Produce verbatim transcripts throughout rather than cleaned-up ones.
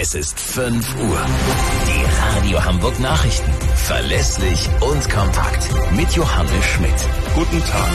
Es ist fünf Uhr. Die Radio Hamburg Nachrichten. Verlässlich und kompakt. Mit Johannes Schmidt. Guten Tag.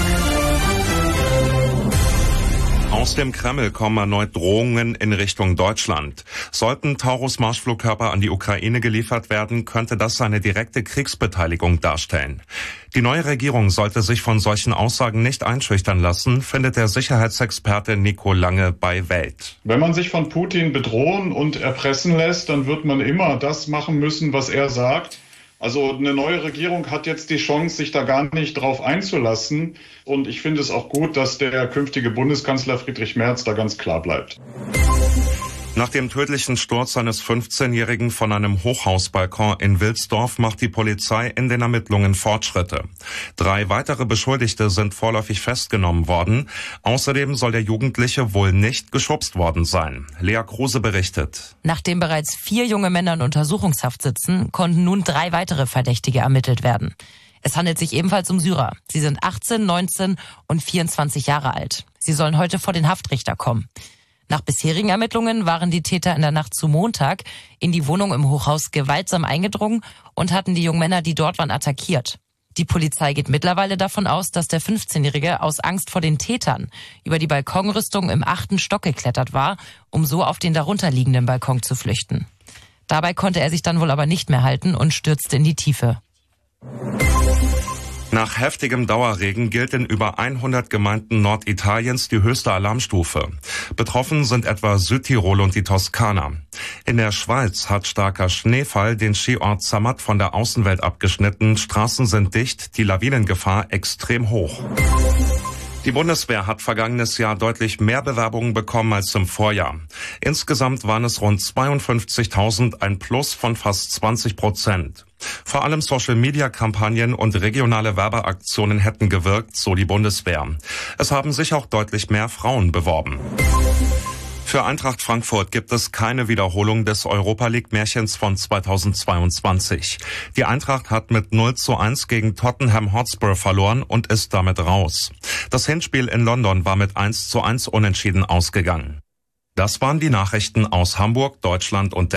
Aus dem Kreml kommen erneut Drohungen in Richtung Deutschland. Sollten Taurus-Marschflugkörper an die Ukraine geliefert werden, könnte das eine direkte Kriegsbeteiligung darstellen. Die neue Regierung sollte sich von solchen Aussagen nicht einschüchtern lassen, findet der Sicherheitsexperte Nico Lange bei Welt. Wenn man sich von Putin bedrohen und erpressen lässt, dann wird man immer das machen müssen, was er sagt. Also eine neue Regierung hat jetzt die Chance, sich da gar nicht drauf einzulassen. Und ich finde es auch gut, dass der künftige Bundeskanzler Friedrich Merz da ganz klar bleibt. Nach dem tödlichen Sturz eines fünfzehnjährigen von einem Hochhausbalkon in Wilsdorf macht die Polizei in den Ermittlungen Fortschritte. Drei weitere Beschuldigte sind vorläufig festgenommen worden. Außerdem soll der Jugendliche wohl nicht geschubst worden sein. Lea Kruse berichtet. Nachdem bereits vier junge Männer in Untersuchungshaft sitzen, konnten nun drei weitere Verdächtige ermittelt werden. Es handelt sich ebenfalls um Syrer. Sie sind achtzehn, neunzehn und vierundzwanzig Jahre alt. Sie sollen heute vor den Haftrichter kommen. Nach bisherigen Ermittlungen waren die Täter in der Nacht zu Montag in die Wohnung im Hochhaus gewaltsam eingedrungen und hatten die jungen Männer, die dort waren, attackiert. Die Polizei geht mittlerweile davon aus, dass der fünfzehnjährige aus Angst vor den Tätern über die Balkonrüstung im achten Stock geklettert war, um so auf den darunterliegenden Balkon zu flüchten. Dabei konnte er sich dann wohl aber nicht mehr halten und stürzte in die Tiefe. Nach heftigem Dauerregen gilt in über hundert Gemeinden Norditaliens die höchste Alarmstufe. Betroffen sind etwa Südtirol und die Toskana. In der Schweiz hat starker Schneefall den Skiort Zermatt von der Außenwelt abgeschnitten. Straßen sind dicht, die Lawinengefahr extrem hoch. Die Bundeswehr hat vergangenes Jahr deutlich mehr Bewerbungen bekommen als im Vorjahr. Insgesamt waren es rund zweiundfünfzigtausend, ein Plus von fast zwanzig Prozent. Vor allem Social-Media-Kampagnen und regionale Werbeaktionen hätten gewirkt, so die Bundeswehr. Es haben sich auch deutlich mehr Frauen beworben. Für Eintracht Frankfurt gibt es keine Wiederholung des Europa-League-Märchens von zweitausendzweiundzwanzig. Die Eintracht hat mit null zu eins gegen Tottenham Hotspur verloren und ist damit raus. Das Hinspiel in London war mit eins zu eins unentschieden ausgegangen. Das waren die Nachrichten aus Hamburg, Deutschland und der